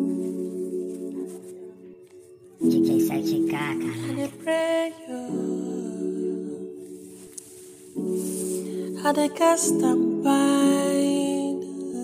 DJ 7K, caralho. I dey cast and bind.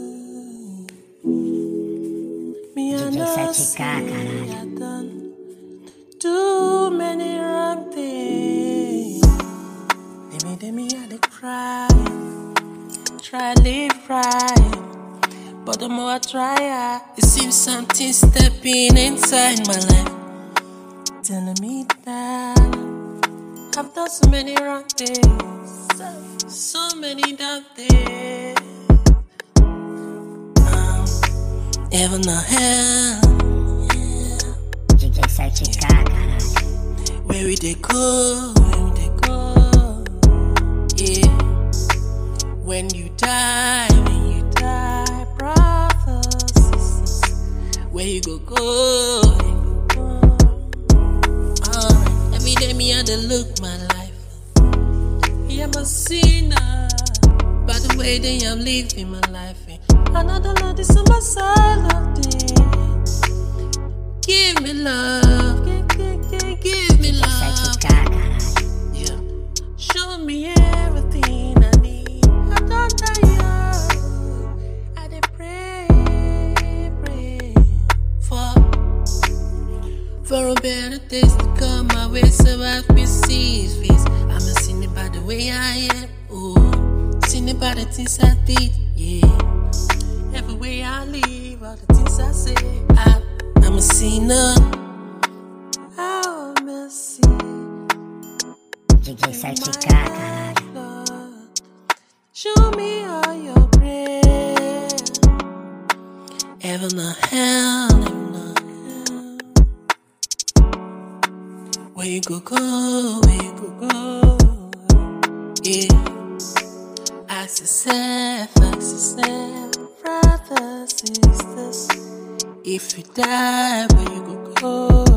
Me DJ and the 7K, caralho. I done too many wrong things. They me I dey cry, try live right. But the more I try, it seems something stepping inside my life, telling me that I've done so many wrong things, so many dumb things. Heaven or hell, DJ 7K, caralho. where we dey go, yeah. When you die, brothers, sisters, where you go, Alright, every day me I dey look my life. Me I'm a sinner, by the way that I'm living my life. Another Lord is on my side of it. Give me love, give me DJ love. 7K, caralho. Yeah. Show me everything I need. I don't tire. I dey pray for a better days to come my way, so I can see His face. I'm a sinner by the way I am. Oh, sinner by the things I did. Yeah. Every way I live, all the things I say. I'm a sinner. I'm a sinner. DJ 7K, caralho. Show me all your grace. Heaven or hell, where you go, yeah. Ask yourself, brothers, sisters, if you die, where you go,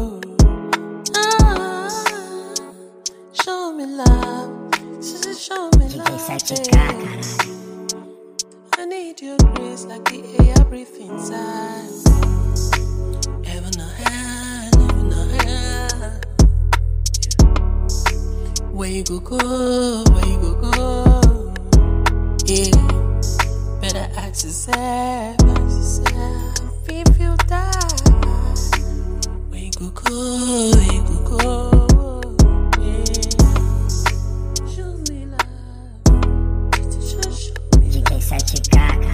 show me love, show me DJ love, 7K, baby. caralho. I need your grace like the air I breathe inside. Heaven or hell, where you go, yeah. Better ask yourself, if you die, where you go, yeah. Show me love, just show me DJ 7K, caralho.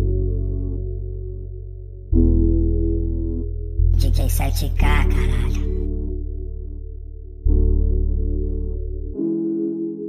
DJ 7K, caralho.